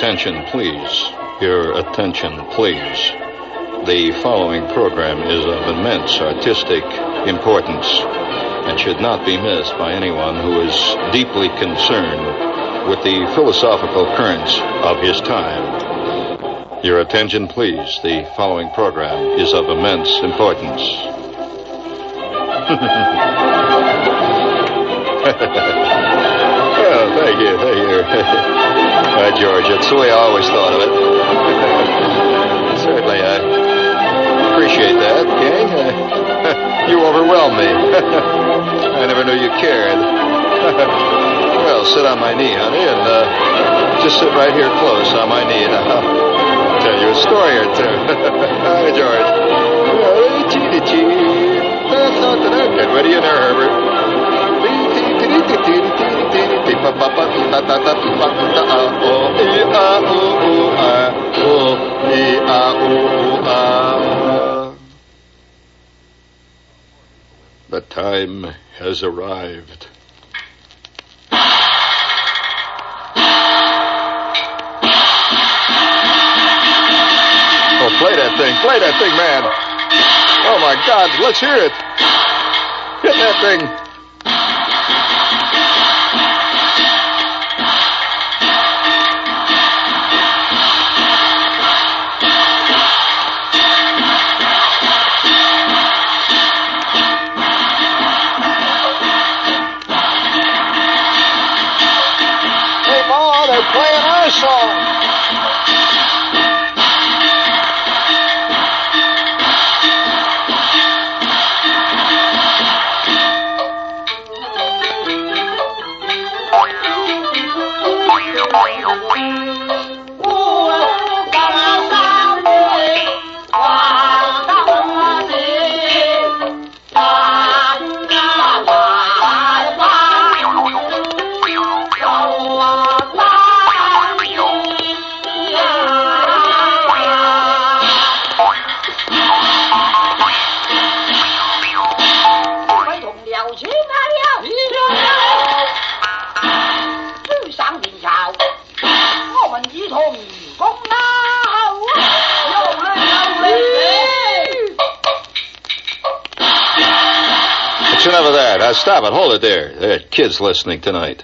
attention, please. Your attention, please. The following program is of immense artistic importance and should not be missed by anyone who is deeply concerned with the philosophical currents of his time. Your attention, please. The following program is of immense importance. Oh, thank you. George, that's the way I always thought of it. Certainly, I appreciate that, gang. You overwhelm me. I never knew you cared. Well, sit on my knee, honey, and just sit right here close on my knee, and I'll tell you a story or two. Hi, George. Get ready in there, Herbert. The time has arrived. Oh, play that thing, man. Oh, my God, let's hear it. Hit that thing. Hey, Ma, they're playing our song. What's enough of that? Stop it. Hold it there. There are kids listening tonight.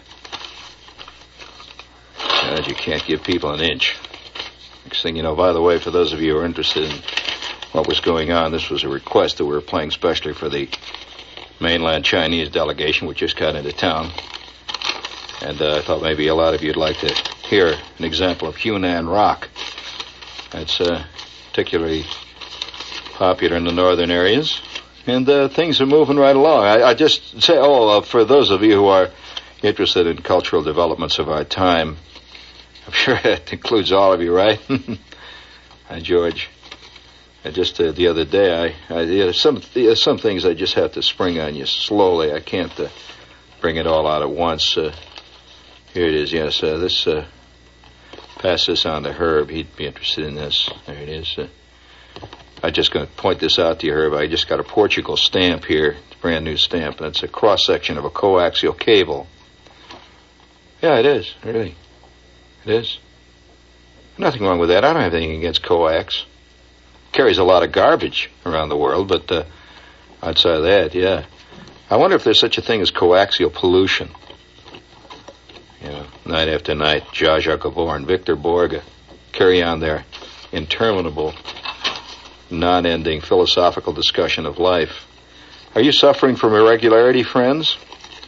God, you can't give people an inch. Next thing you know, by the way, for those of you who are interested in what was going on, this was a request that we were playing specially for the mainland Chinese delegation, which just got into town. And I thought maybe a lot of you would like to hear an example of Hunan rock. It's particularly popular in the northern areas. And things are moving right along. I just say, for those of you who are interested in cultural developments of our time, I'm sure that includes all of you, right? Hi, George. Just the other day, some things I just have to spring on you slowly. I can't bring it all out at once. Here it is. Yes, pass this on to Herb. He'd be interested in this. There it is. I'm just going to point this out to you, Herb. I just got a Portugal stamp here. It's a brand new stamp. That's a cross-section of a coaxial cable. Yeah, it is. Really. It is. Nothing wrong with that. I don't have anything against coax. Carries a lot of garbage around the world, but outside of that, yeah. I wonder if there's such a thing as coaxial pollution. You know, night after night, Zsa Gabor and Victor Borge carry on their interminable, non-ending philosophical discussion of life. Are you suffering from irregularity, friends?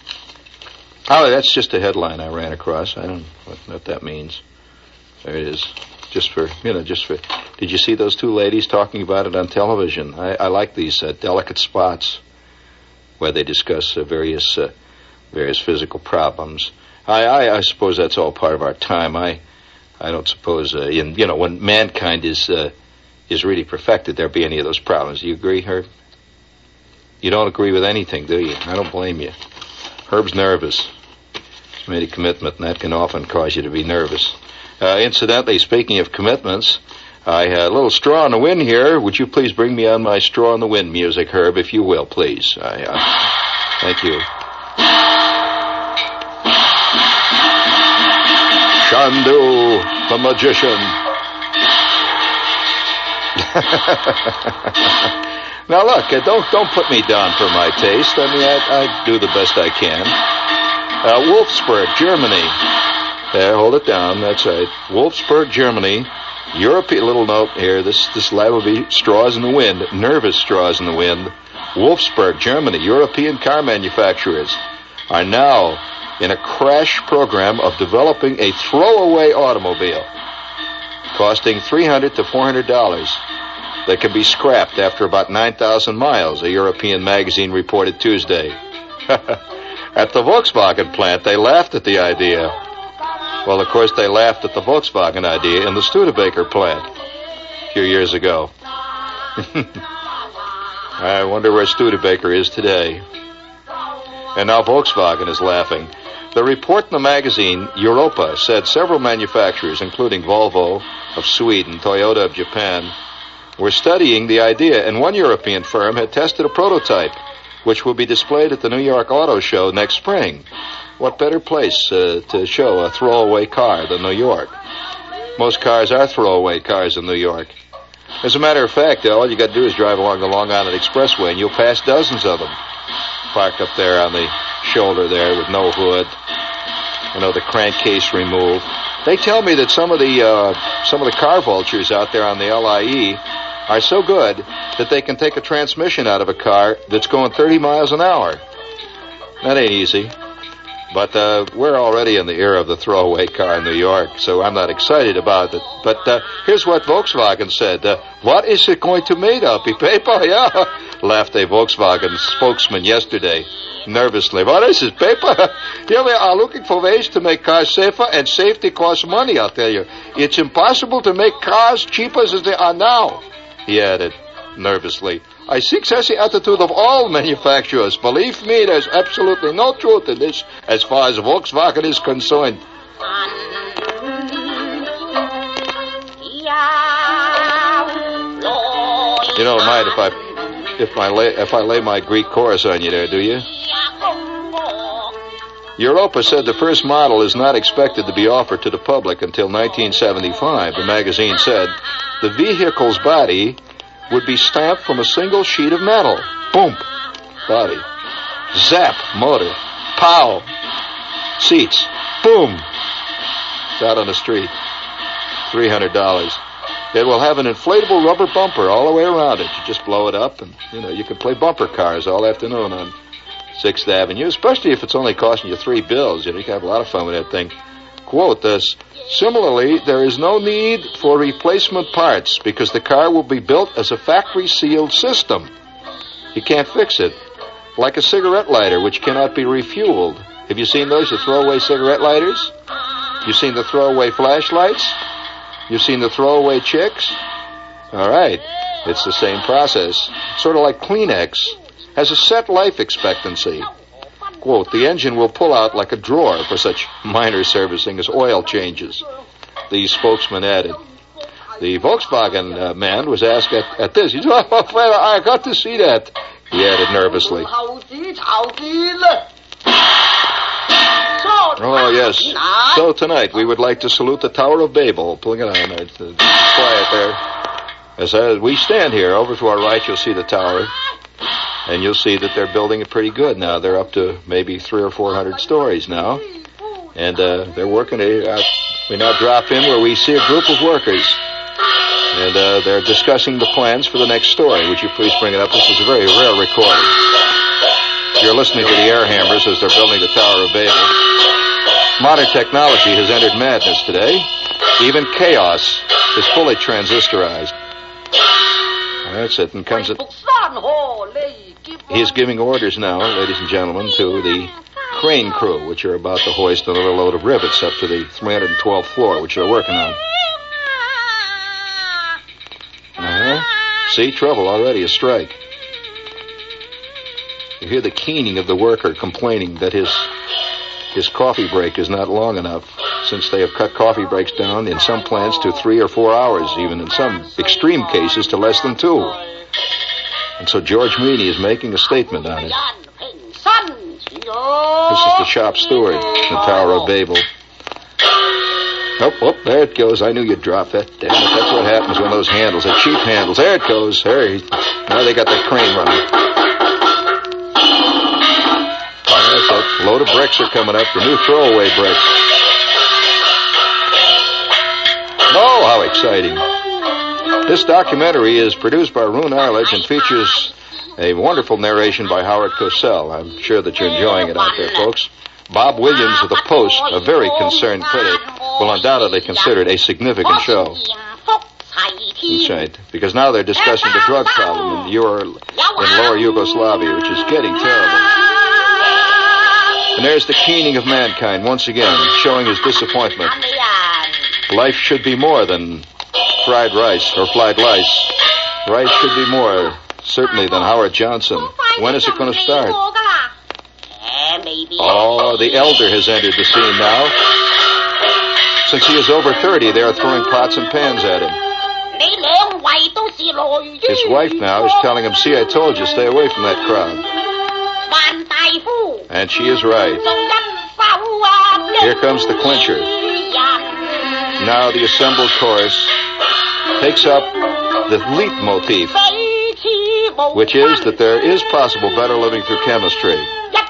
Oh, that's just a headline I ran across. I don't know what that means. There it is. Just for. Did you see those two ladies talking about it on television? I like these delicate spots where they discuss various physical problems. I suppose that's all part of our time. I don't suppose when mankind is really perfected, there'll be any of those problems. Do you agree, Herb? You don't agree with anything, do you? I don't blame you. Herb's nervous. He's made a commitment, and that can often cause you to be nervous. Incidentally, speaking of commitments, I had a little straw in the wind here. Would you please bring me on my straw in the wind music, Herb, if you will, please? Thank you. Shandu, the magician. Now look, don't put me down for my taste. I mean, I do the best I can. Wolfsburg, Germany. There, hold it down. That's right. Wolfsburg, Germany. European. Little note here. This lad will be straws in the wind. Nervous straws in the wind. Wolfsburg, Germany. European car manufacturers are now in a crash program of developing a throwaway automobile costing $300 to $400 that can be scrapped after about 9,000 miles, a European magazine reported Tuesday. At the Volkswagen plant, they laughed at the idea. Well, of course, they laughed at the Volkswagen idea in the Studebaker plant a few years ago. I wonder where Studebaker is today. And now Volkswagen is laughing. The report in the magazine Europa said several manufacturers, including Volvo of Sweden, Toyota of Japan, were studying the idea, and one European firm had tested a prototype, which will be displayed at the New York Auto Show next spring. What better place to show a throwaway car than New York? Most cars are throwaway cars in New York. As a matter of fact, all you got to do is drive along the Long Island Expressway, and you'll pass dozens of them parked up there on the shoulder there with no hood, the crankcase removed. They tell me that some of the car vultures out there on the LIE are so good that they can take a transmission out of a car that's going 30 miles an hour. That ain't easy. But we're already in the era of the throwaway car in New York, so I'm not excited about it. But here's what Volkswagen said. What is it going to made of? Paper? Yeah, laughed a Volkswagen spokesman yesterday, nervously. What is it, paper? Here we are looking for ways to make cars safer, and safety costs money, I'll tell you. It's impossible to make cars cheaper as they are now, he added nervously. I think that's the attitude of all manufacturers. Believe me, there's absolutely no truth in this as far as Volkswagen is concerned. You don't mind if I lay my Greek chorus on you there, do you? Europa said the first model is not expected to be offered to the public until 1975. The magazine said the vehicle's body would be stamped from a single sheet of metal. Boom. Body. Zap. Motor. Pow. Seats. Boom. It's out on the street. $300. It will have an inflatable rubber bumper all the way around it. You just blow it up and, you can play bumper cars all afternoon on 6th Avenue, especially if it's only costing you $3. You can have a lot of fun with that thing. Quote this. Similarly, there is no need for replacement parts because the car will be built as a factory-sealed system. You can't fix it. Like a cigarette lighter, which cannot be refueled. Have you seen those, the throwaway cigarette lighters? You seen the throwaway flashlights? You seen the throwaway chicks? All right. It's the same process. Sort of like Kleenex. Has a set life expectancy. Quote, the engine will pull out like a drawer for such minor servicing as oil changes, the spokesman added. The Volkswagen man was asked at this. He said, I got to see that, he added nervously. Oh, yes. So tonight we would like to salute the Tower of Babel. Pulling it on there. It's quiet there. As we stand here, over to our right, you'll see the tower. And you'll see that they're building it pretty good now. They're up to maybe 300 or 400 stories now. And they're working. We now drop in where we see a group of workers. And they're discussing the plans for the next story. Would you please bring it up? This is a very rare recording. You're listening to the Air Hammers as they're building the Tower of Babel. Modern technology has entered madness today. Even chaos is fully transistorized. That's it. And comes it. He's giving orders now, ladies and gentlemen, to the crane crew, which are about to hoist another load of rivets up to the 312th floor, which they're working on. See, trouble already, a strike. You hear the keening of the worker complaining that his coffee break is not long enough, since they have cut coffee breaks down in some plants to 3 or 4 hours, even in some extreme cases to less than 2. And so George Meany is making a statement on it. This is the shop steward, the Tower of Babel. Oh, there it goes. I knew you'd drop that. Damn it, that's what happens when those handles, the cheap handles. There it goes. Now they got the crane running. That's it. Load of bricks are coming up, the new throwaway bricks. Oh, how exciting. This documentary is produced by Roone Arledge and features a wonderful narration by Howard Cosell. I'm sure that you're enjoying it out there, folks. Bob Williams of the Post, a very concerned critic, will undoubtedly consider it a significant show. That's right, because now they're discussing the drug problem in lower Yugoslavia, which is getting terrible. And there's the keening of mankind once again, showing his disappointment. Life should be more than fried rice or fried lice. Rice should be more, certainly, than Howard Johnson. When is it going to start? Oh, the elder has entered the scene now. Since he is over 30, they are throwing pots and pans at him. His wife now is telling him, see, I told you, stay away from that crowd. And she is right. Here comes the clincher. Now the assembled chorus takes up the leitmotif, which is that there is possible better living through chemistry.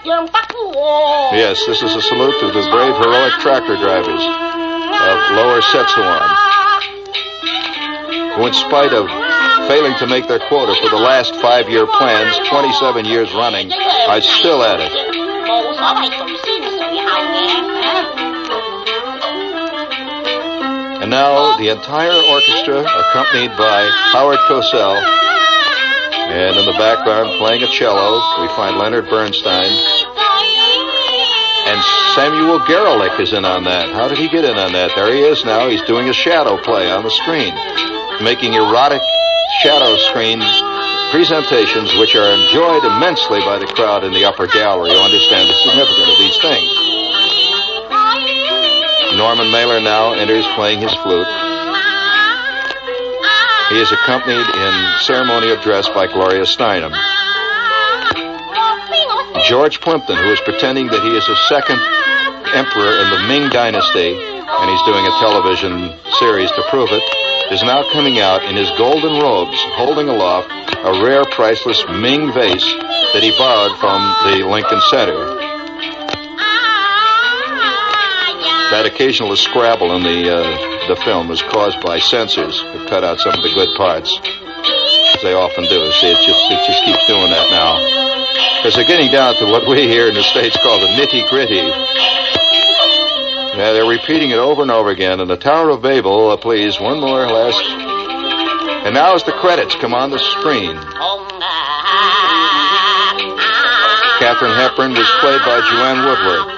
Yes, this is a salute to the brave, heroic tractor drivers of Lower Setsuan, who in spite of failing to make their quota for the last 5-year plans, 27 years running, are still at it. And now the entire orchestra, accompanied by Howard Cosell, and in the background playing a cello, we find Leonard Bernstein. And Samuel Gerlich is in on that. How did he get in on that? There he is now. He's doing a shadow play on the screen, making erotic shadow screen presentations which are enjoyed immensely by the crowd in the upper gallery who understand the significance of these things. Norman Mailer now enters playing his flute. He is accompanied in ceremonial dress by Gloria Steinem. George Plimpton, who is pretending that he is a second emperor in the Ming Dynasty, and he's doing a television series to prove it, is now coming out in his golden robes, holding aloft a rare, priceless Ming vase that he borrowed from the Lincoln Center. That occasional scrabble in the film was caused by censors who cut out some of the good parts, as they often do. See, it just keeps doing that now. Because they're getting down to what we here in the States call the nitty-gritty. Yeah, they're repeating it over and over again. And the Tower of Babel, please, one more last. And now as the credits come on the screen, Katharine Hepburn was played by Joanne Woodward.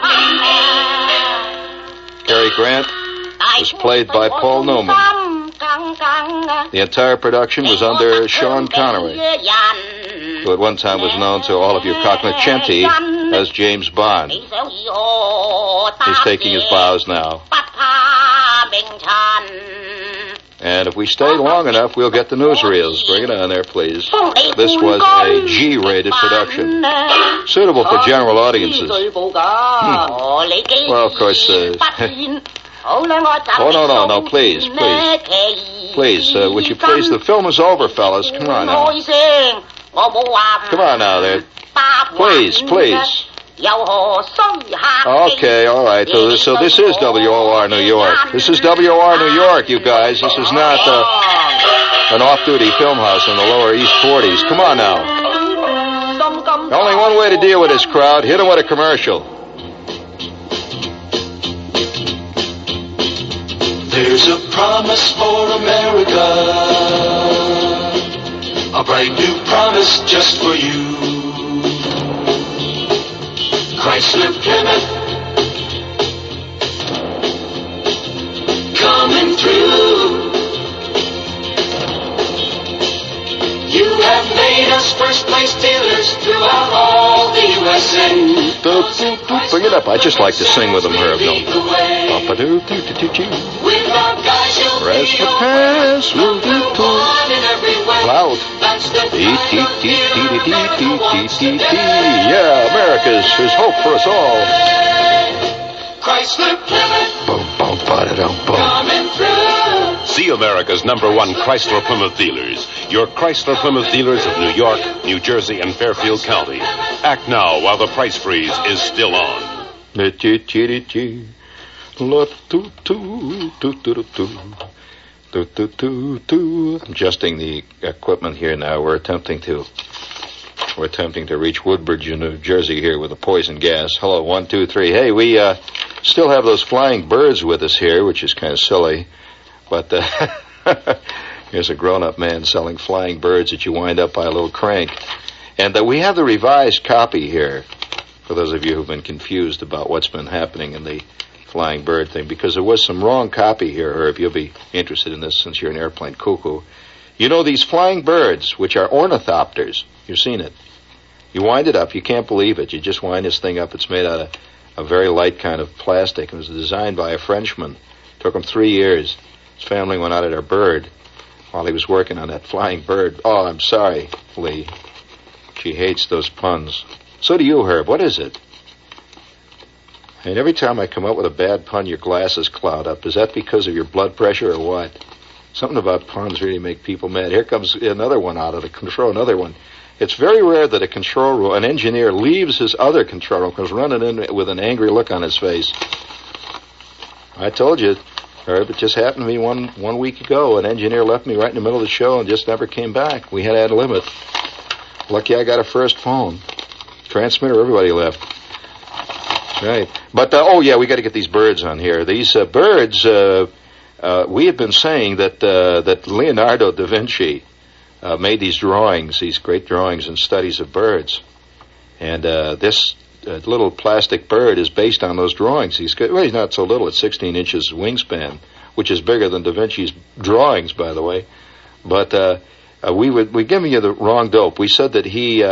Cary Grant was played by Paul Newman. The entire production was under Sean Connery, who at one time was known to all of you cognoscenti as James Bond. He's taking his bows now. And if we stay long enough, we'll get the newsreels. Bring it on there, please. This was a G-rated production, suitable for general audiences. Well, of course... Oh, no, please. Please, would you please? The film is over, fellas. Come on now. Come on now there. Please. Okay, all right. So this is WOR New York. This is WOR New York, you guys. This is not an off-duty film house in the lower East 40s. Come on now. Only one way to deal with this crowd. Hit them with a commercial. There's a promise for America, a bright new promise just for you. Chrysler Plymouth, coming through. You have made us first place dealers throughout all the USA. Bring it up. I just like to sing with them, Herb. Rest the past will do too. Loud. Yeah, America's there's hope for us all. Chrysler Plymouth. Boom, boom, ba-da-dum, boom. The America's #1 Chrysler Plymouth dealers. Your Chrysler Plymouth dealers of New York, New Jersey, and Fairfield County. Act now while the price freeze is still on. Adjusting the equipment here now. We're attempting to reach Woodbridge, New Jersey here with the poison gas. Hello, 1, 2, 3. Hey, we still have those flying birds with us here, which is kind of silly. But here's a grown-up man selling flying birds that you wind up by a little crank. And we have the revised copy here, for those of you who've been confused about what's been happening in the flying bird thing, because there was some wrong copy here, Herb. You'll be interested in this since you're an airplane cuckoo. You know, these flying birds, which are ornithopters, you've seen it. You wind it up, you can't believe it. You just wind this thing up. It's made out of a very light kind of plastic. It was designed by a Frenchman. It took him 3 years. His family went out at a bird while he was working on that flying bird. Oh, I'm sorry, Lee. She hates those puns. So do you, Herb. What is it? And every time I come up with a bad pun, your glasses cloud up. Is that because of your blood pressure or what? Something about puns really make people mad. Here comes another one out of the control, another one. It's very rare that an engineer leaves his other control room, comes running in with an angry look on his face. I told you, Herb, it just happened to me one week ago. An engineer left me right in the middle of the show and just never came back. We had ad limit. Lucky I got a first phone. Transmitter, everybody left. Right. But, we got to get these birds on here. These birds, we have been saying that Leonardo da Vinci made these drawings, these great drawings and studies of birds. And this little plastic bird is based on those drawings. He's not so little. It's 16 inches wingspan, which is bigger than da Vinci's drawings, by the way. But we're giving you the wrong dope. We said that he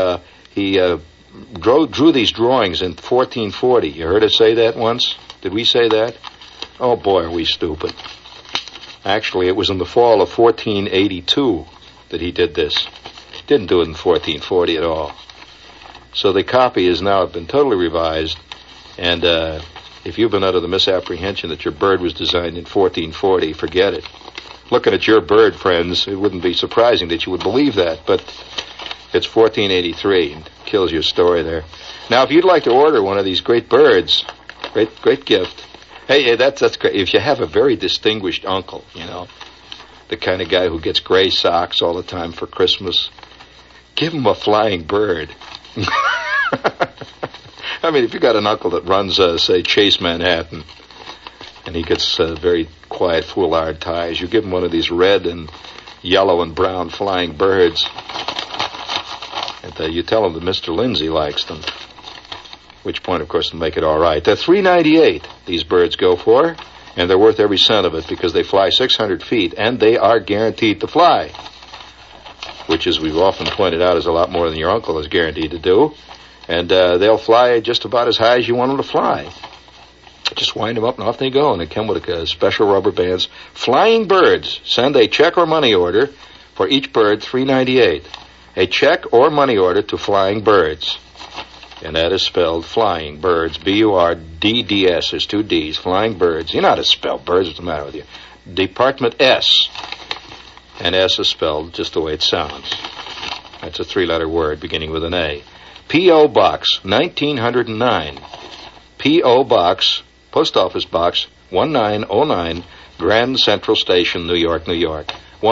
drew these drawings in 1440. You heard us say that once? Did we say that? Oh, boy, are we stupid. Actually, it was in the fall of 1482 that he did this. He didn't do it in 1440 at all. So the copy has now been totally revised, and if you've been under the misapprehension that your bird was designed in 1440, forget it. Looking at your bird, friends, it wouldn't be surprising that you would believe that, but it's 1483. It kills your story there. Now, if you'd like to order one of these great birds, great gift. Hey, that's great. If you have a very distinguished uncle, the kind of guy who gets gray socks all the time for Christmas, give him a flying bird. I mean, if you got an uncle that runs, say, Chase Manhattan, and he gets very quiet foulard ties, you give him one of these red and yellow and brown flying birds, and you tell him that Mr. Lindsay likes them, which point, of course, will make it all right. They're $3.98 these birds go for, and they're worth every cent of it because they fly 600 feet, and they are guaranteed to fly, which, as we've often pointed out, is a lot more than your uncle is guaranteed to do. And they'll fly just about as high as you want them to fly. Just wind them up and off they go. And they come with special rubber bands. Flying birds. Send a check or money order for each bird, $3.98. A check or money order to Flying Birds. And that is spelled Flying Birds. B-U-R-D-D-S. There's 2 D's. Flying Birds. You know how to spell birds. What's the matter with you? Department S. And S is spelled just the way it sounds. That's a 3-letter word beginning with an A. P.O. Box 1909. P.O. Box, Post Office Box 1909, Grand Central Station, New York, New York.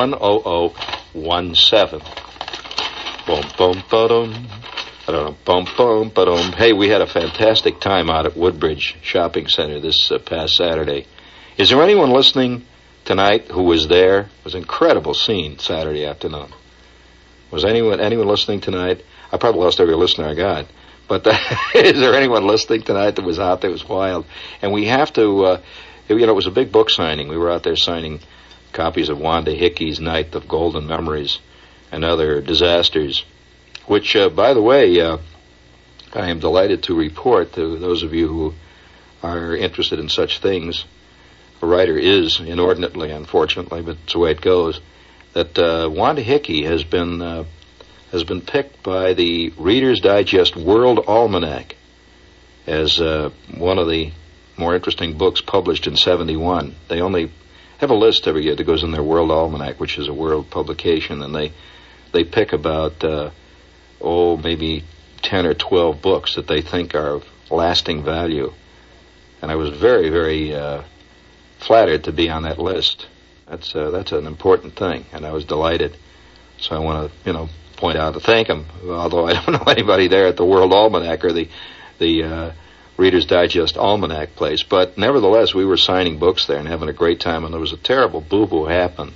10017. Boom, boom, ba-dum. Boom, boom, ba-dum. Hey, we had a fantastic time out at Woodbridge Shopping Center this past Saturday. Is there anyone listening tonight who was there? It was an incredible scene Saturday afternoon. Was anyone listening tonight? I probably lost every listener I got. But is there anyone listening tonight that was out there? It was wild. And we have to, it was a big book signing. We were out there signing copies of Wanda Hickey's Night of Golden Memories and other disasters, which, by the way, I am delighted to report to those of you who are interested in such things. A writer is inordinately, unfortunately, but it's the way it goes, that Wanda Hickey has been picked by the Reader's Digest World Almanac as one of the more interesting books published in 71. They only have a list every year that goes in their World Almanac, which is a world publication, and they pick about, maybe 10 or 12 books that they think are of lasting value. And I was very, very flattered to be on that list. That's an important thing, and I was delighted. So I want to, point out to thank them, although I don't know anybody there at the World Almanac or the Reader's Digest Almanac place. But nevertheless, we were signing books there and having a great time, and there was a terrible boo-boo happen.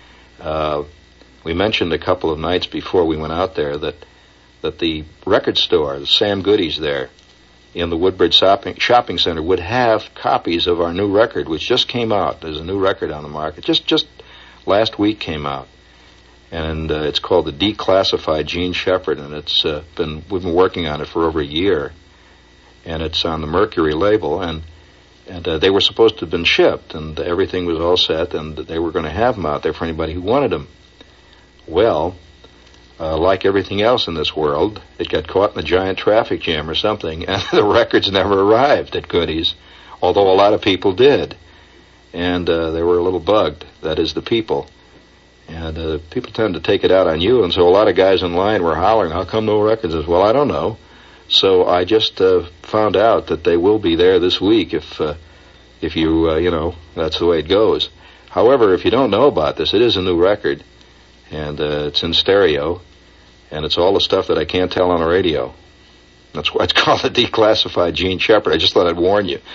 We mentioned a couple of nights before we went out there that the record store, Sam Goody's there, in the Woodbridge Shopping Center would have copies of our new record, which just came out. There's a new record on the market. Just last week came out. And it's called The Declassified Gene Shepard, and we've been working on it for over a year. And it's on the Mercury label, and they were supposed to have been shipped, and everything was all set, and they were going to have them out there for anybody who wanted them. Well, like everything else in this world, it got caught in a giant traffic jam or something, and the records never arrived at Goody's, although a lot of people did. And they were a little bugged, that is, the people. And people tend to take it out on you, and so a lot of guys in line were hollering, how come no records? I said, well, I don't know. So I just found out that they will be there this week if you, that's the way it goes. However, if you don't know about this, it is a new record, and it's in stereo, and it's all the stuff that I can't tell on the radio. That's why it's called The Declassified Gene Shepard. I just thought I'd warn you.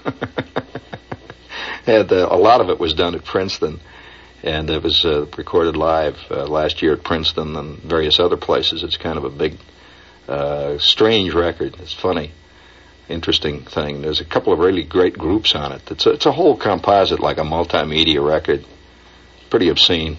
And a lot of it was done at Princeton, and it was recorded live last year at Princeton and various other places. It's kind of a big, strange record. It's funny, interesting thing. There's a couple of really great groups on it. It's a whole composite, like a multimedia record. Pretty obscene.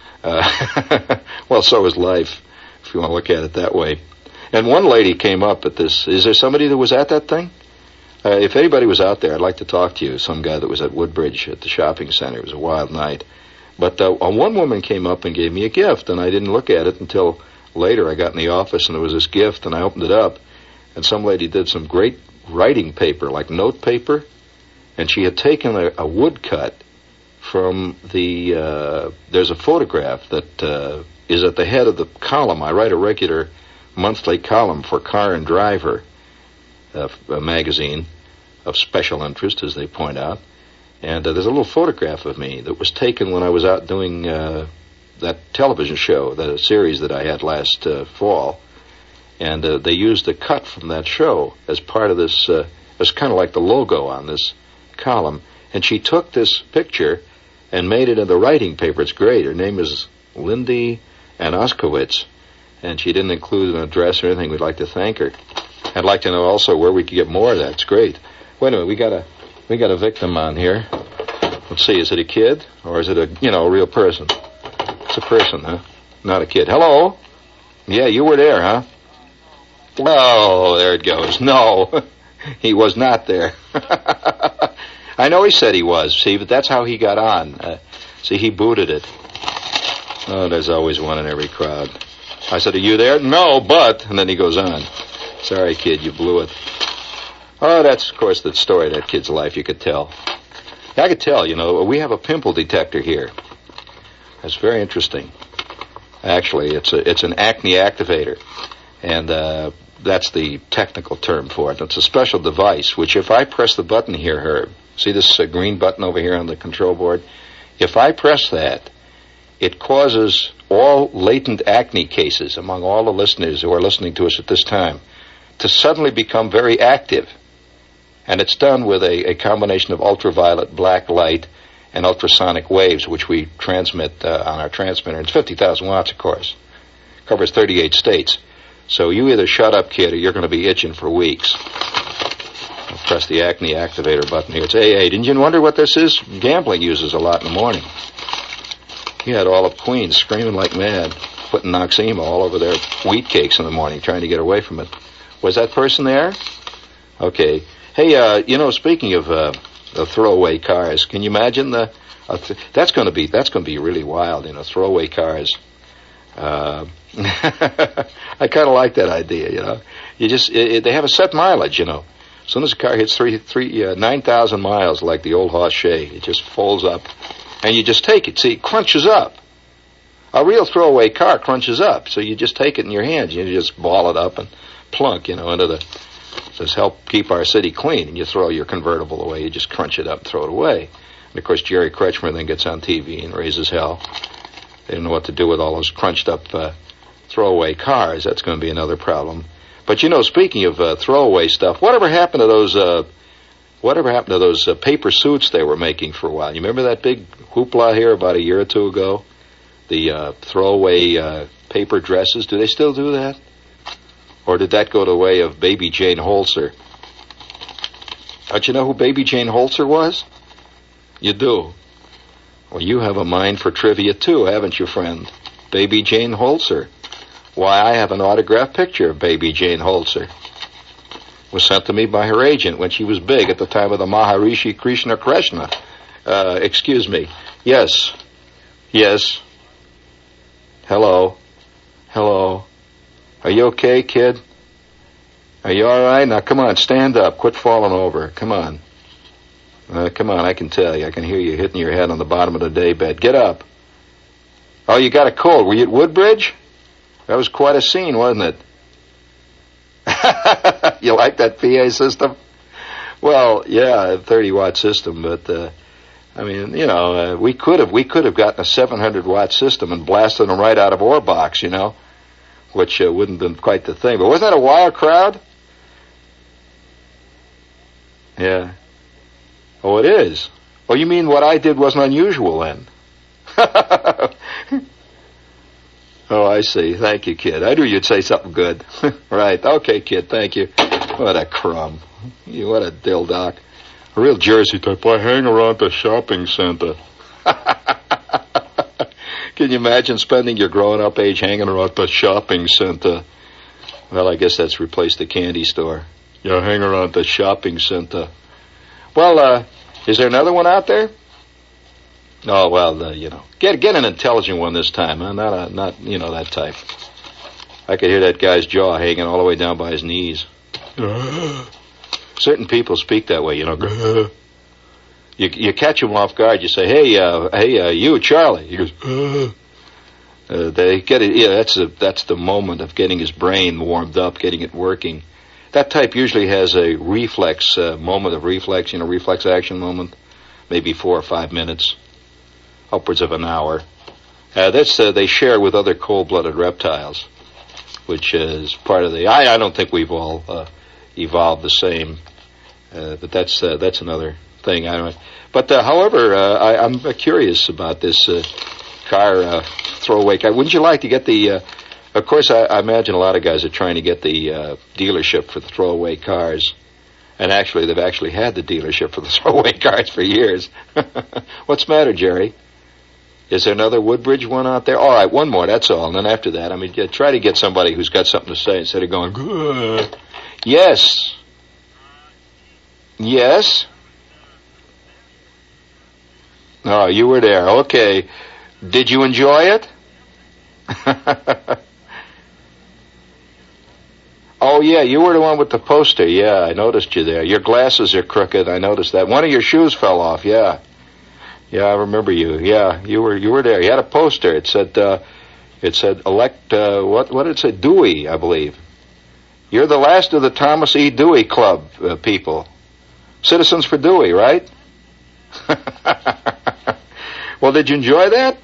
Well, so is life, if you want to look at it that way. And one lady came up at this. Is there somebody that was at that thing? If anybody was out there, I'd like to talk to you. Some guy that was at Woodbridge at the shopping center. It was a wild night. But one woman came up and gave me a gift, and I didn't look at it until later. I got in the office, and there was this gift, and I opened it up, and some lady did some great writing paper, like note paper, and she had taken a woodcut from there's a photograph that is at the head of the column. I write a regular monthly column for Car and Driver, a magazine of special interest, as they point out. And there's a little photograph of me that was taken when I was out doing that television show, that series that I had last fall. And they used a cut from that show as part of this. It's kind of like the logo on this column. And she took this picture and made it into writing paper. It's great. Her name is Lindy Anaskowitz, and she didn't include an address or anything. We'd like to thank her. I'd like to know also where we could get more of that. It's great. Wait a minute. We got a victim on here. Let's see. Is it a kid or is it a real person? It's a person, huh? Not a kid. Hello. Yeah, you were there, huh? Oh, there it goes. No, he was not there. I know he said he was, see, but that's how he got on. See, he booted it. Oh, there's always one in every crowd. I said, are you there? No, but... And then he goes on. Sorry, kid, you blew it. Oh, that's, of course, the story of that kid's life. You could tell. I could tell, we have a pimple detector here. That's very interesting. Actually, it's an acne activator. And that's the technical term for it. It's a special device, which if I press the button here, Herb, see this green button over here on the control board? If I press that, it causes all latent acne cases among all the listeners who are listening to us at this time to suddenly become very active. And it's done with a combination of ultraviolet black light and ultrasonic waves, which we transmit on our transmitter. It's 50,000 watts, of course. Covers 38 states. So you either shut up, kid, or you're going to be itching for weeks. I'll press the acne activator button here. It's AA. Didn't you wonder what this is? Gambling uses a lot in the morning. He had all of Queens screaming like mad, putting Noxema all over their wheat cakes in the morning, trying to get away from it. Was that person there? Okay. Hey, speaking of throwaway cars, can you imagine that's going to be really wild, throwaway cars. I kind of like that idea, they have a set mileage, As soon as a car hits 9,000 miles, like the old Horse Shay, it just folds up and you just take it. See, it crunches up. A real throwaway car crunches up, so you just take it in your hands. You just ball it up and plunk, into the... Says, help keep our city clean, and you throw your convertible away. You just crunch it up and throw it away. And, of course, Jerry Kretschmer then gets on TV and raises hell. They don't know what to do with all those crunched-up throwaway cars. That's going to be another problem. But, speaking of throwaway stuff, whatever happened to those paper suits they were making for a while? You remember that big hoopla here about a year or two ago? The throwaway paper dresses. Do they still do that? Or did that go the way of Baby Jane Holzer? Don't you know who Baby Jane Holzer was? You do. Well, you have a mind for trivia, too, haven't you, friend? Baby Jane Holzer. Why, I have an autographed picture of Baby Jane Holzer. It was sent to me by her agent when she was big at the time of the Maharishi Krishna Krishna. Excuse me. Yes. Yes. Hello. Hello. Are you okay, kid? Are you all right? Now, come on, stand up. Quit falling over. Come on. Come on, I can tell you. I can hear you hitting your head on the bottom of the daybed. Get up. Oh, you got a cold. Were you at Woodbridge? That was quite a scene, wasn't it? You like that PA system? Well, yeah, a 30-watt system, but, we could have gotten a 700-watt system and blasted them right out of Orbox, which wouldn't have been quite the thing. But wasn't that a wild crowd? Yeah. Oh, it is. Oh, you mean what I did wasn't unusual then? Oh, I see. Thank you, kid. I knew you'd say something good. Right. Okay, kid. Thank you. What a crumb. What a dildock. A real Jersey type. I hang around the shopping center. Can you imagine spending your growing-up age hanging around the shopping center? Well, I guess that's replaced the candy store. Yeah, hang around the shopping center. Well, is there another one out there? Oh, well, get an intelligent one this time, huh? Not that type. I could hear that guy's jaw hanging all the way down by his knees. Certain people speak that way, You catch him off guard. You say, "Hey, you, Charlie." He goes, They get it. Yeah, that's the moment of getting his brain warmed up, getting it working. That type usually has a reflex moment of reflex, reflex action moment, maybe 4 or 5 minutes, upwards of an hour. They share with other cold-blooded reptiles, which is part of the. I don't think we've all evolved the same, but that's another thing. I don't. But however, I'm curious about this car throwaway car. Wouldn't you like to get the? Of course, I imagine a lot of guys are trying to get the dealership for the throwaway cars, and actually, they've actually had the dealership for the throwaway cars for years. What's the matter, Jerry? Is there another Woodbridge one out there? All right, one more, that's all. And then after that, try to get somebody who's got something to say instead of going, "Good." Yes. Yes? Oh, you were there. Okay. Did you enjoy it? Oh, yeah, you were the one with the poster. Yeah, I noticed you there. Your glasses are crooked. I noticed that. One of your shoes fell off, yeah. Yeah, I remember you. Yeah, you were there. You had a poster. It said elect, what did it say? Dewey, I believe. You're the last of the Thomas E. Dewey Club people. Citizens for Dewey, right? Well, did you enjoy that?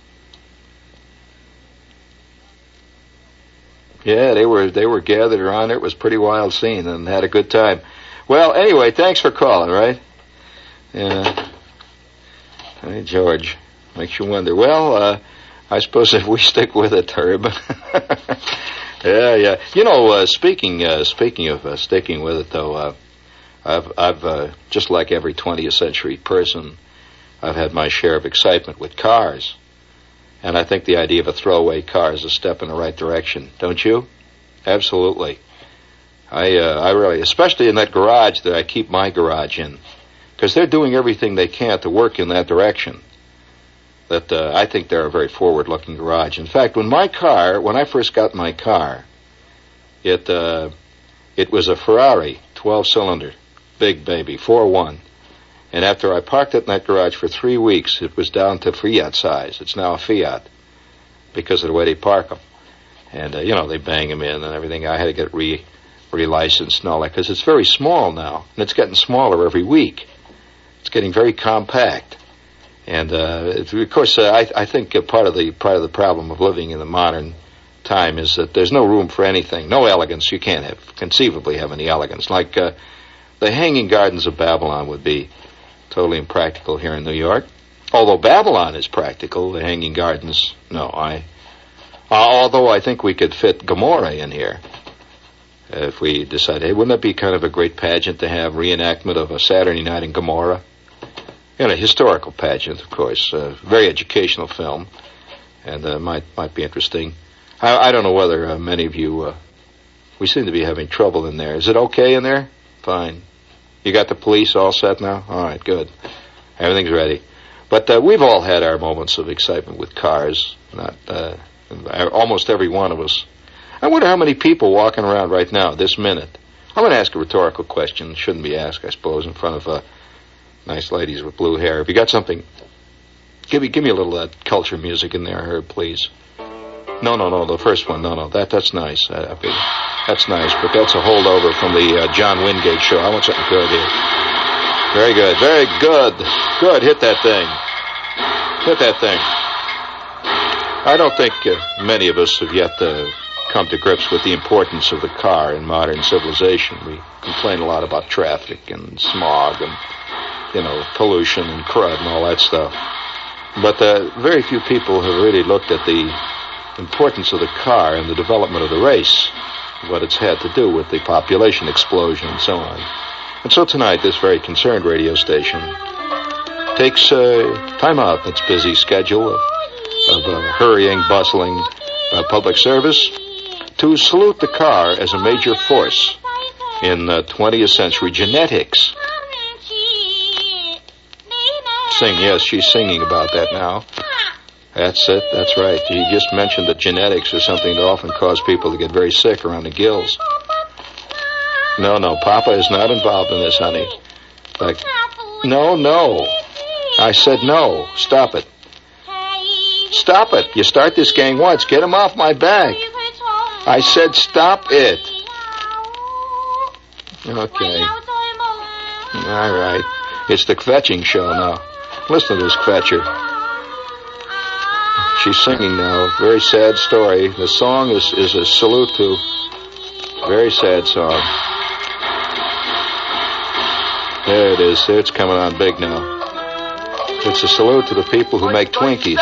Yeah, they were gathered around. It was a pretty wild scene and had a good time. Well, anyway, thanks for calling, right? Yeah. Hey, George, makes you wonder. Well, I suppose if we stick with it, Herb. Yeah. Speaking of sticking with it, though, I've just like every 20th century person, I've had my share of excitement with cars, and I think the idea of a throwaway car is a step in the right direction. Don't you? Absolutely. I really, especially in that garage that I keep my garage in, because they're doing everything they can to work in that direction. That I think they're a very forward-looking garage. In fact, when I first got my car, it was a Ferrari 12-cylinder, big baby, 4.1, And after I parked it in that garage for 3 weeks, it was down to Fiat size. It's now a Fiat because of the way they park them. And, they bang them in and everything. I had to get re-licensed and all that because it's very small now. And it's getting smaller every week. It's getting very compact. And, of course, I think part of the problem of living in the modern time is that there's no room for anything. No elegance. You can't conceivably have any elegance. Like the Hanging Gardens of Babylon would be totally impractical here in New York. Although Babylon is practical, the Hanging Gardens, no. Although I think we could fit Gomorrah in here if we decided, hey, wouldn't that be kind of a great pageant to have reenactment of a Saturday night in Gomorrah? A historical pageant, of course, a very educational film, and might be interesting. I don't know whether many of you, we seem to be having trouble in there. Is it okay in there? Fine. You got the police all set now? All right, good. Everything's ready. But we've all had our moments of excitement with cars. Almost every one of us. I wonder how many people walking around right now, this minute. I'm going to ask a rhetorical question. It shouldn't be asked, I suppose, in front of nice ladies with blue hair. If you got something, give me a little of that culture music in there, Herb, please. No, the first one. No, that's nice. That's nice, but that's a holdover from the John Wingate show. I want something good here. Very good, very good. Good, hit that thing. Hit that thing. I don't think many of us have yet come to grips with the importance of the car in modern civilization. We complain a lot about traffic and smog and, pollution and crud and all that stuff. But very few people have really looked at the importance of the car and the development of the race, what it's had to do with the population explosion and so on. And so tonight, this very concerned radio station takes time out in its busy schedule of hurrying, bustling public service to salute the car as a major force in 20th century genetics. Yes, she's singing about that now. That's it, that's right. He just mentioned that genetics is something that often causes people to get very sick around the gills. No, Papa is not involved in this, honey. No. I said no. Stop it. Stop it. You start this gang once. Get him off my back. I said stop it. Okay. All right. It's the kvetching show now. Listen to this kvetcher. She's singing now. Very sad story. The song is a salute to a very sad song. There it is. It's coming on big now. It's a salute to the people who make Twinkies.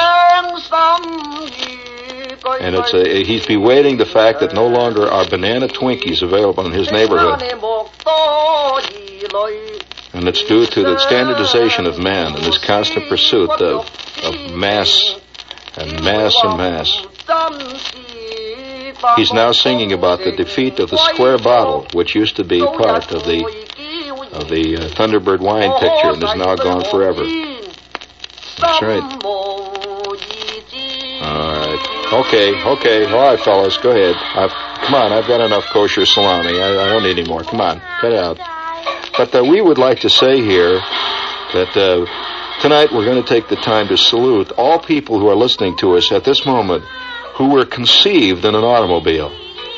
And he's bewailing the fact that no longer are banana Twinkies available in his neighborhood. And it's due to the standardization of man and his constant pursuit of mass and mass and mass. He's now singing about the defeat of the square bottle, which used to be part of the Thunderbird wine picture and is now gone forever. That's right. All right. Okay. All right, fellas, go ahead. Come on, I've got enough kosher salami. I don't need any more. Come on, cut it out. But we would like to say here that tonight we're going to take the time to salute all people who are listening to us at this moment who were conceived in an automobile.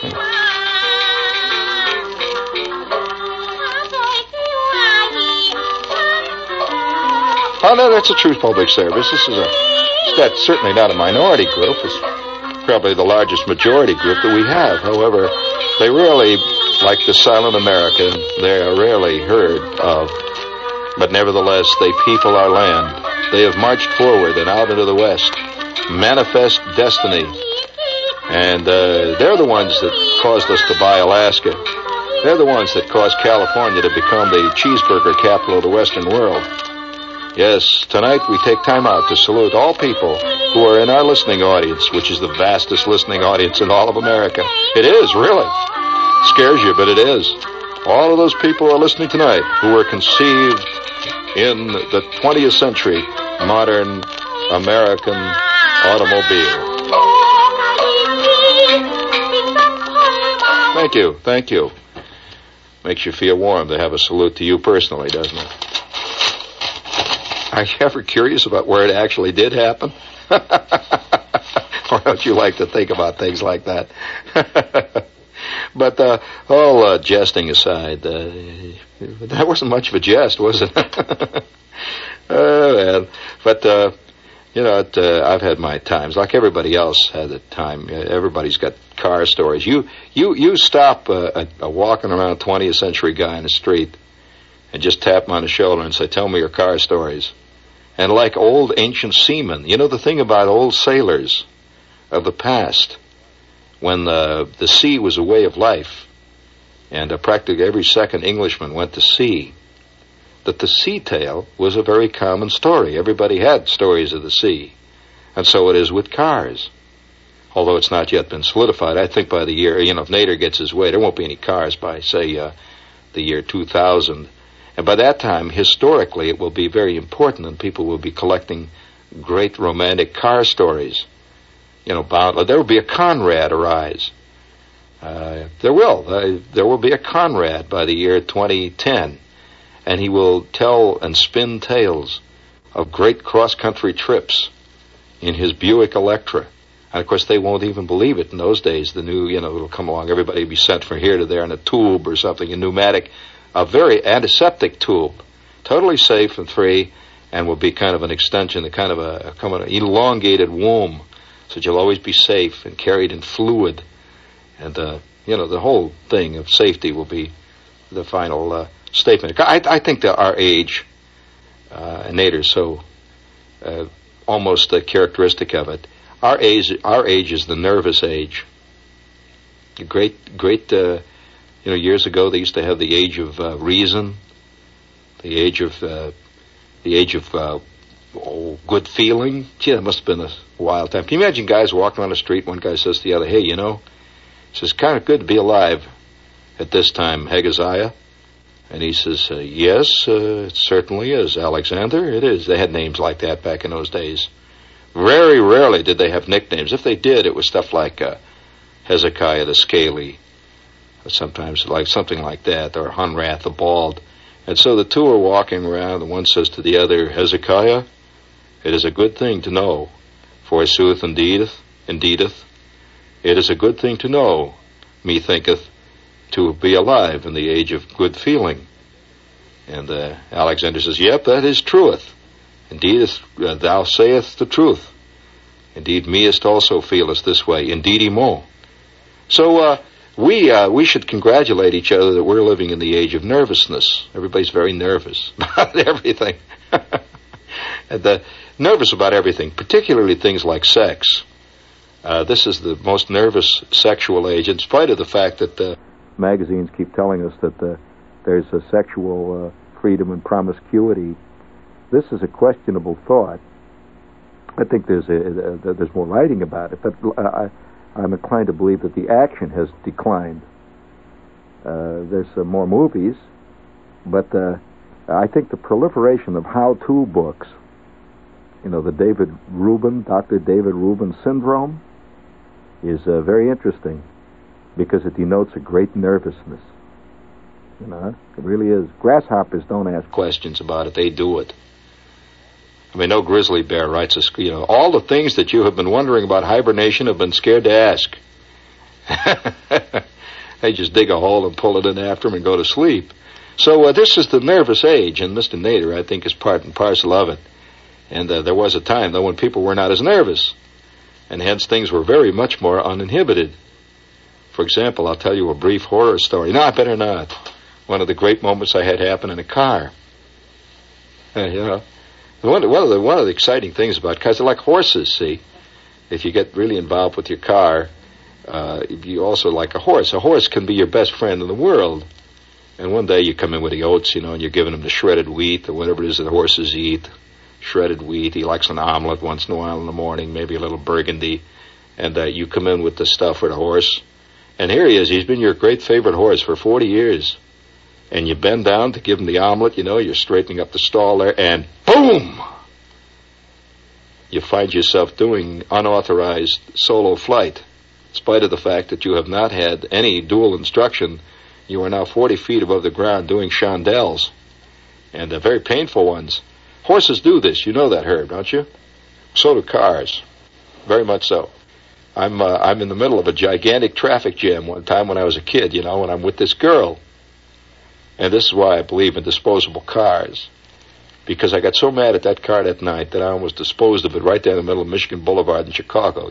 Oh, no, that's a true public service. That's certainly not a minority group. It's probably the largest majority group that we have. However, they really, like the silent American, they are rarely heard of. But nevertheless, they people our land. They have marched forward and out into the West. Manifest destiny. And they're the ones that caused us to buy Alaska. They're the ones that caused California to become the cheeseburger capital of the Western world. Yes, tonight we take time out to salute all people who are in our listening audience, which is the vastest listening audience in all of America. It is, really. Scares you, but it is. All of those people who are listening tonight who were conceived in the 20th century modern American automobile. Thank you. Makes you feel warm to have a salute to you personally, doesn't it? Are you ever curious about where it actually did happen? Or don't you like to think about things like that? But all jesting aside, that wasn't much of a jest, was it? Man. But I've had my times, like everybody else had a time. Everybody's got car stories. You stop a walking around 20th century guy in the street and just tap him on the shoulder and say, "Tell me your car stories." And like old ancient seamen, the thing about old sailors of the past, when the sea was a way of life, and practically every second Englishman went to sea, that the sea tale was a very common story. Everybody had stories of the sea. And so it is with cars. Although it's not yet been solidified, I think by the year, if Nader gets his way, there won't be any cars by, say, the year 2000. And by that time, historically, it will be very important, and people will be collecting great romantic car stories. There will be a Conrad arise. There will be a Conrad by the year 2010. And he will tell and spin tales of great cross-country trips in his Buick Electra. And, of course, they won't even believe it in those days. The new, it'll come along. Everybody will be sent from here to there in a tube or something, a pneumatic, a very antiseptic tube, totally safe and free, and will be kind of an extension, a kind of an elongated womb, so that you'll always be safe and carried in fluid. And, the whole thing of safety will be the final statement. I think that our age, and Nader's so almost characteristic of it, our age is the nervous age. Great, years ago they used to have the age of reason, the age of good feeling. Gee, that must have been a wild time. Can you imagine guys walking on the street? One guy says to the other, "Hey, it's kind of good to be alive at this time, Hegaziah." And he says, "Yes, it certainly is, Alexander. It is." They had names like that back in those days. Very rarely did they have nicknames. If they did, it was stuff like Hezekiah the Scaly, or sometimes like something like that, or Hunrath the Bald. And so the two are walking around, and one says to the other, "Hezekiah, it is a good thing to know, forsooth indeedeth, it is a good thing to know, methinketh, to be alive in the age of good feeling." And Alexander says, "Yep, that is truth. Indeed, thou sayest the truth. Indeed, meest also feelest this way. Indeedimo." So we should congratulate each other that we're living in the age of nervousness. Everybody's very nervous about everything. And nervous about everything, particularly things like sex. This is the most nervous sexual age, in spite of the fact that magazines keep telling us that there's a sexual freedom and promiscuity. This is a questionable thought. I think there's more writing about it, but I'm inclined to believe that the action has declined. There's more movies, but I think the proliferation of how-to books, the Dr. David Rubin syndrome, is very interesting, because it denotes a great nervousness. It really is. Grasshoppers don't ask questions about it. They do it. I mean, no grizzly bear writes all the things that you have been wondering about hibernation have been scared to ask. They just dig a hole and pull it in after them and go to sleep. So this is the nervous age, and Mr. Nader, I think, is part and parcel of it. And there was a time, though, when people were not as nervous, and hence things were very much more uninhibited. For example, I'll tell you a brief horror story. No, I better not. One of the great moments I had happen in a car. One of the exciting things about cars, they're like horses, see. If you get really involved with your car, you also like a horse. A horse can be your best friend in the world. And one day you come in with the oats, and you're giving him the shredded wheat or whatever it is that the horses eat. Shredded wheat. He likes an omelet once in a while in the morning, maybe a little burgundy. And you come in with the stuff for the horse. And here he is. He's been your great favorite horse for 40 years. And you bend down to give him the omelet, you're straightening up the stall there, and boom! You find yourself doing unauthorized solo flight. In spite of the fact that you have not had any dual instruction, you are now 40 feet above the ground doing chandelles, and very painful ones. Horses do this. You know that, Herb, don't you? So do cars. Very much so. I'm in the middle of a gigantic traffic jam one time when I was a kid, and I'm with this girl. And this is why I believe in disposable cars. Because I got so mad at that car that night that I almost disposed of it right there in the middle of Michigan Boulevard in Chicago,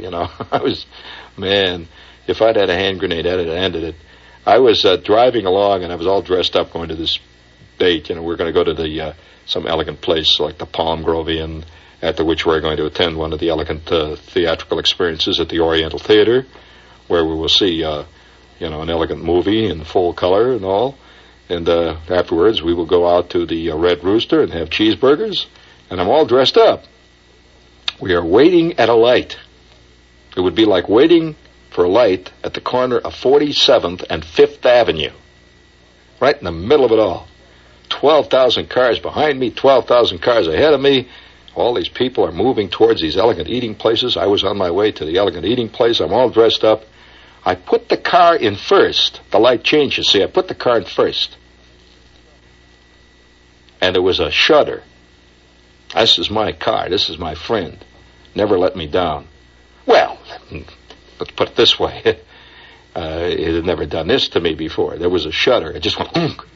if I'd had a hand grenade, I'd have ended it. I was driving along, and I was all dressed up going to this date. We're going to go to the some elegant place like the Palm Grove Inn, after which we're going to attend one of the elegant theatrical experiences at the Oriental Theater, where we will see, an elegant movie in full color and all. And afterwards, we will go out to the Red Rooster and have cheeseburgers, and I'm all dressed up. We are waiting at a light. It would be like waiting for a light at the corner of 47th and 5th Avenue, right in the middle of it all. 12,000 cars behind me, 12,000 cars ahead of me. All these people are moving towards these elegant eating places. I was on my way to the elegant eating place. I'm all dressed up. I put the car in first. The light changes. See, I put the car in first. And it was a shudder. This is my car. This is my friend. Never let me down. Well, let's put it this way. It had never done this to me before. There was a shudder. It just went,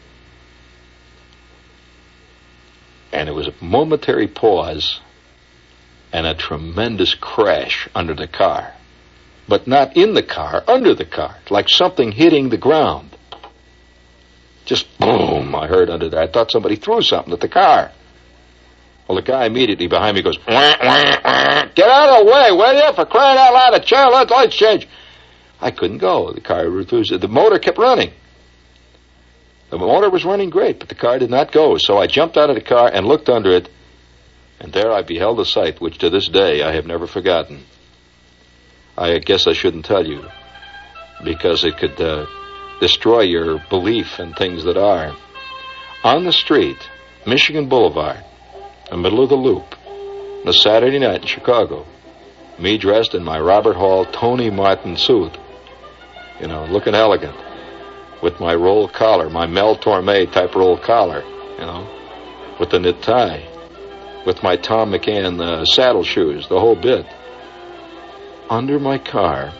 and it was a momentary pause and a tremendous crash under the car. But not in the car, under the car, like something hitting the ground. Just boom, I heard under there. I thought somebody threw something at the car. Well, the guy immediately behind me goes, wah, wah, wah. Get out of the way, will you? For crying out loud, let lights change. I couldn't go. The car refused. The motor kept running. The motor was running great, but the car did not go. So I jumped out of the car and looked under it, and there I beheld a sight which to this day I have never forgotten. I guess I shouldn't tell you, because it could destroy your belief in things that are. On the street, Michigan Boulevard, the middle of the Loop, on a Saturday night in Chicago, me dressed in my Robert Hall Tony Martin suit, looking elegant, with my roll collar, my Mel Torme type roll collar, with the knit tie, with my Tom McCann saddle shoes, the whole bit. Under my car,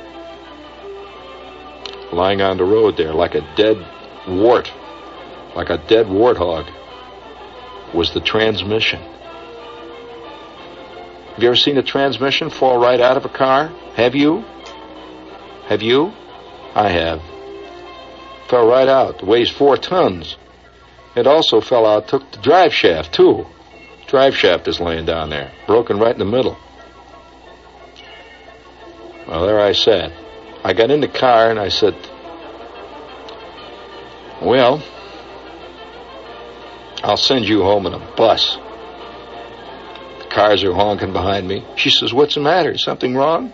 lying on the road there like a dead wart, like a dead warthog, was the transmission. Have you ever seen a transmission fall right out of a car? Have you? Have you? I have. Fell right out. It weighs 4 tons. It also fell out, took the drive shaft, too. Drive shaft is laying down there, broken right in the middle. Well, there I sat. I got in the car and I said, well, I'll send you home in a bus. The cars are honking behind me. She says, what's the matter? Something wrong?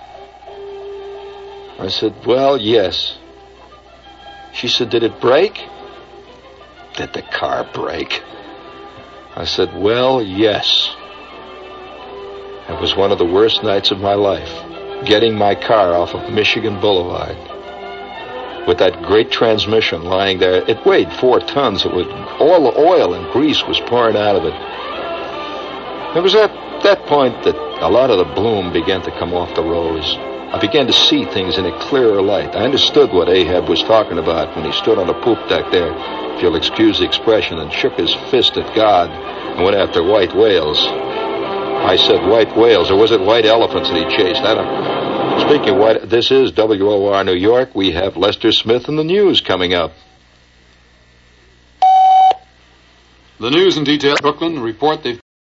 I said, well, yes. She said, did it break? Did the car break? I said, well, yes. It was one of the worst nights of my life, getting my car off of Michigan Boulevard with that great transmission lying there. It weighed 4 tons. It was all the oil and grease was pouring out of it. It was at that point that a lot of the bloom began to come off the rose. I began to see things in a clearer light. I understood what Ahab was talking about when he stood on the poop deck there, if you'll excuse the expression, and shook his fist at God and went after white whales. I said white whales, or was it white elephants that he chased? I don't know. Speaking of white, this is WOR New York. We have Lester Smith in the news coming up. The news in detail. Brooklyn report they've